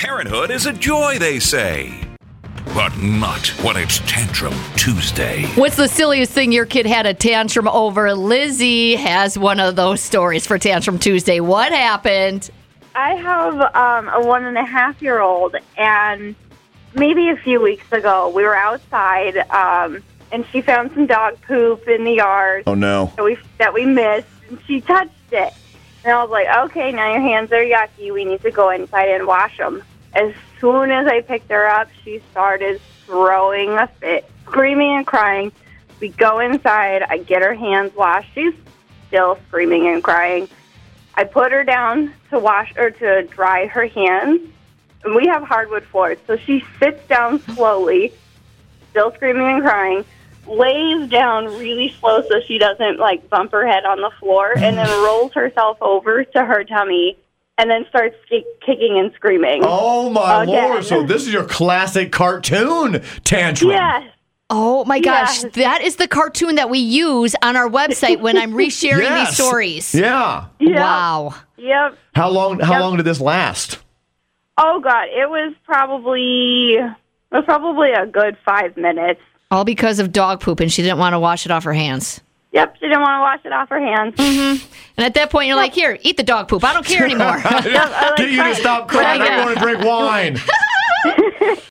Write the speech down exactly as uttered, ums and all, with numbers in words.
Parenthood is a joy, they say. But not when it's Tantrum Tuesday. What's the silliest thing your kid had a tantrum over? Lizzie has one of those stories for Tantrum Tuesday. What happened? I have um, a one and a half year old, and maybe a few weeks ago we were outside, um, and she found some dog poop in the yard. Oh no! That we that we missed, and she touched it. And I was like, "Okay, now your hands are yucky. We need to go inside and wash them." As soon as I picked her up, she started throwing a fit, screaming and crying. We go inside. I get her hands washed. She's still screaming and crying. I put her down to wash or to dry her hands. And we have hardwood floors, so she sits down slowly, still screaming and crying, lays down really slow so she doesn't like bump her head on the floor, and then rolls herself over to her tummy. And then starts kicking and screaming. Oh, my again. Lord. So this is your classic cartoon tantrum. Yes. Oh, my gosh. Yes. That is the cartoon that we use on our website when I'm resharing Yes. these stories. Yeah. Yep. Wow. Yep. How long How Yep. long did this last? Oh, God. It was probably, it was probably a good five minutes. All because of dog poop, and she didn't want to wash it off her hands. Yep. She didn't want to wash it off her hands. Mm-hmm. And at that point, you're like, here, eat the dog poop. I don't care anymore. Yep, I like Get you to crying. stop crying. Yeah. I want to drink wine.